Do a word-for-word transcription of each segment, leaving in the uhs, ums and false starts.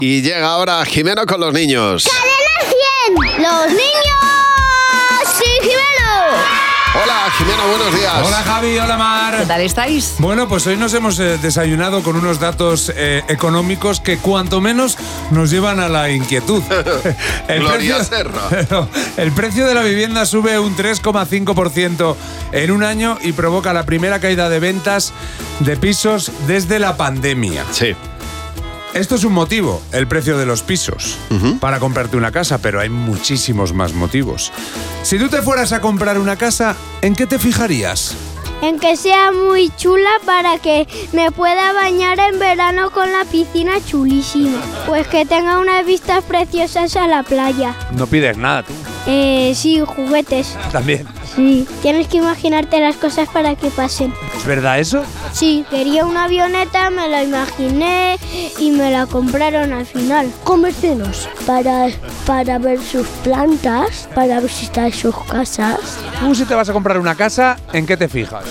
Y llega ahora Jimeno con los niños. ¡Cadena cien! ¡Los niños! ¡Sí, Jimeno! Hola, Jimeno, buenos días. Hola, Javi, hola, Mar. ¿Qué tal estáis? Bueno, pues hoy nos hemos eh, desayunado con unos datos eh, económicos que cuanto menos nos llevan a la inquietud. el, Gloria precio, Serra. el precio de la vivienda sube un tres coma cinco por ciento en un año y provoca la primera caída de ventas de pisos desde la pandemia. Sí. Esto es un motivo, el precio de los pisos, uh-huh. para comprarte una casa, pero hay muchísimos más motivos. Si tú te fueras a comprar una casa, ¿en qué te fijarías? En que sea muy chula para que me pueda bañar en verano con la piscina chulísima. Pues que tenga unas vistas preciosas a la playa. No pides nada, tú. Eh, sí, juguetes. También. Sí, tienes que imaginarte las cosas para que pasen. ¿Es verdad eso? Sí, quería una avioneta, me la imaginé y me la compraron al final. Comercios para, para ver sus plantas, para visitar sus casas. Tú, si te vas a comprar una casa, ¿en qué te fijas?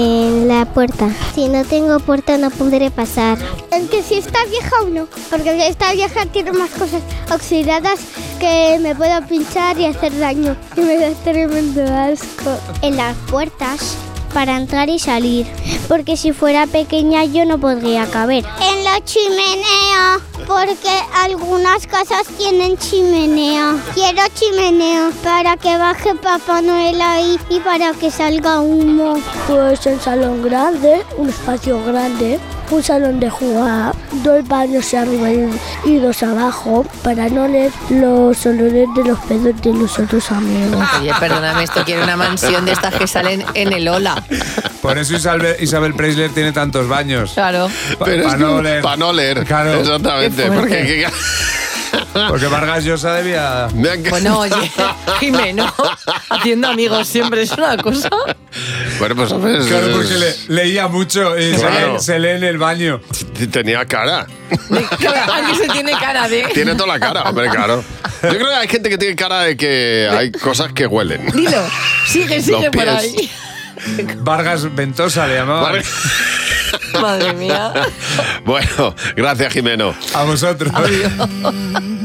En la puerta. Si no tengo puerta no podré pasar. En que si está vieja o no, porque si está vieja tiene más cosas oxidadas que me puedo pinchar y hacer daño. Y me da tremendo asco. En las puertas para entrar y salir, porque si fuera pequeña yo no podría caber. En la chimenea, porque algunas casas tienen chimenea. Quiero chimenea para que baje Papá Noel ahí y para que salga humo. Pues el salón grande, un espacio grande, un salón de jugar, dos baños arriba y dos abajo, para no oler los olores de los pedos de los otros amigos. Oye, perdóname, esto quiere una mansión de estas que salen en el Ola. Por eso Isabel, Isabel Preisler tiene tantos baños. Claro. Pa, Pero pa es no que- oler. pa' no oler. Claro. Exactamente. Qué Porque, fuerte. que- Porque Vargas Llosa debía... me han- Bueno, oye, Jimeno, haciendo amigos siempre es una cosa. Bueno, pues hombre, es- Claro, porque le- leía mucho y se Claro. lee- se lee en el baño. tenía cara. Aquí se tiene cara de... Tiene toda la cara, hombre, claro. Yo creo que hay gente que tiene cara de que hay cosas que huelen. Dilo, sigue, sigue Los por pies. ahí. Vargas Ventosa le llamaba. Vale. Madre mía. Bueno, gracias, Jimeno. A vosotros. Adiós.